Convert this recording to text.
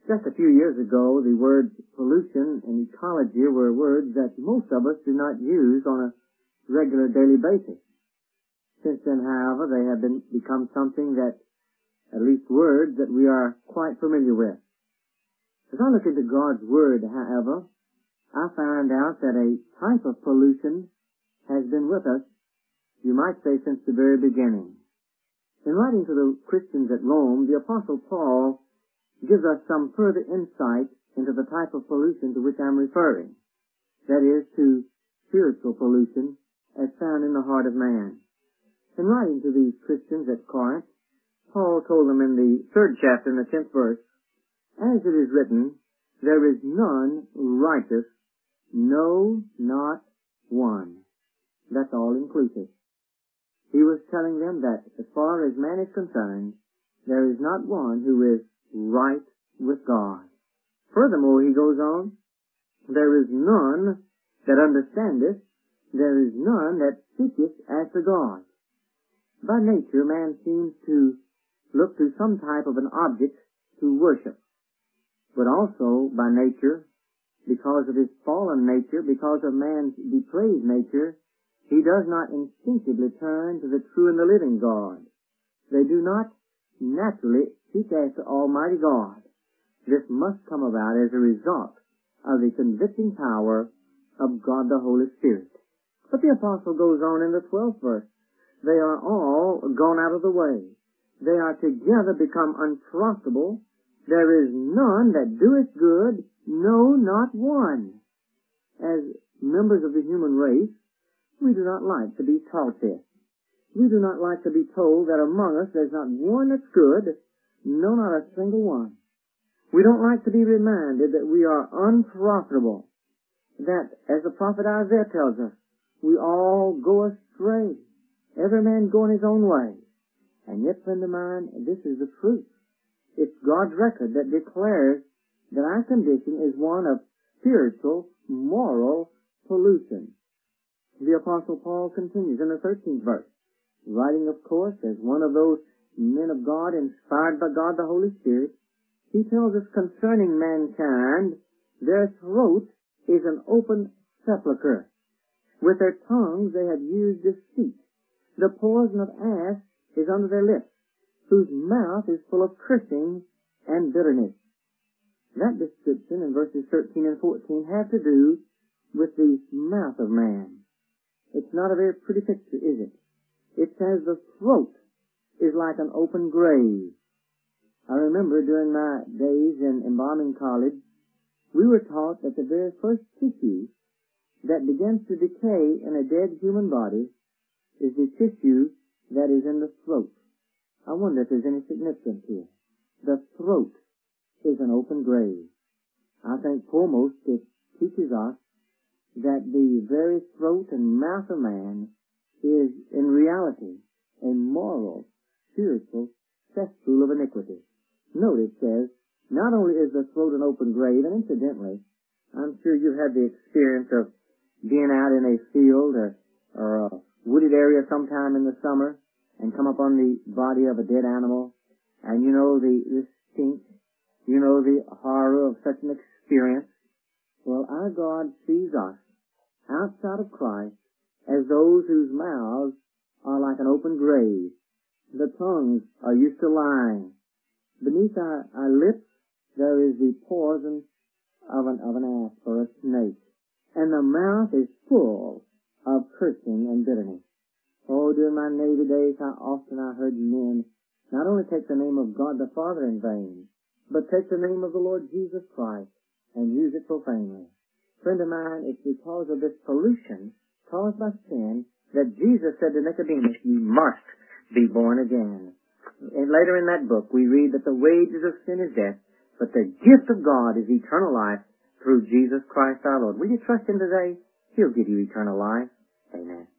Just a few years ago, the words pollution and ecology were words that most of us do not use on a regular daily basis. Since then, however, they have become something that, at least words that we are quite familiar with. As I look into God's Word, however, I find out that a type of pollution has been with us, you might say, since the very beginning. In writing to the Christians at Rome, the Apostle Paul gives us some further insight into the type of pollution to which I'm referring. That is, to spiritual pollution as found in the heart of man. In writing to these Christians at Corinth, Paul told them in the 3rd chapter, in the 10th verse, "As it is written, there is none righteous, no, not one." That's all inclusive. He was telling them that as far as man is concerned, there is not one who is right with God. Furthermore, he goes on, "There is none that understandeth, there is none that seeketh after God." By nature, man seems to look to some type of an object to worship. But also, by nature, because of his fallen nature, because of man's depraved nature, he does not instinctively turn to the true and the living God. They do not naturally seek after Almighty God. This must come about as a result of the convicting power of God the Holy Spirit. But the Apostle goes on in the 12th verse, "They are all gone out of the way. They are together become unprofitable. There is none that doeth good, no, not one." As members of the human race, we do not like to be taught this. We do not like to be told that among us there's not one that's good, no, not a single one. We don't like to be reminded that we are unprofitable, that, as the prophet Isaiah tells us, we all go astray, every man going his own way. And yet, friend of mine, this is the truth. It's God's record that declares that our condition is one of spiritual, moral pollution. The Apostle Paul continues in the 13th verse, writing, of course, as one of those men of God inspired by God the Holy Spirit. He tells us concerning mankind, their throat is an open sepulchre. With their tongues they have used deceit. The poison of asp is under their lips, whose mouth is full of cursing and bitterness. That description in verses 13 and 14 have to do with the mouth of man. It's not a very pretty picture, is it? It says the throat is like an open grave. I remember during my days in embalming college, we were taught that the very first tissue that begins to decay in a dead human body is the tissue that is in the throat. I wonder if there's any significance here. The throat is an open grave. I think foremost it teaches us that the very throat and mouth of man is in reality a moral, spiritual cesspool of iniquity. Note it says, not only is the throat an open grave, and incidentally, I'm sure you've had the experience of being out in a field or a wooded area sometime in the summer and come up on the body of a dead animal, and you know the stink, you know the horror of such an experience. Well, our God sees us outside of Christ as those whose mouths are like an open grave. The tongues are used to lying. Beneath our lips there is the poison of an asp or a snake, and the mouth is full of cursing and bitterness. Oh, during my Navy days, how often I heard men not only take the name of God the Father in vain, but take the name of the Lord Jesus Christ and use it profanely. Friend of mine, it's because of this pollution caused by sin that Jesus said to Nicodemus, "You must be born again." And later in that book, we read that the wages of sin is death, but the gift of God is eternal life through Jesus Christ our Lord. Will you trust Him today? He'll give you eternal life. Amen.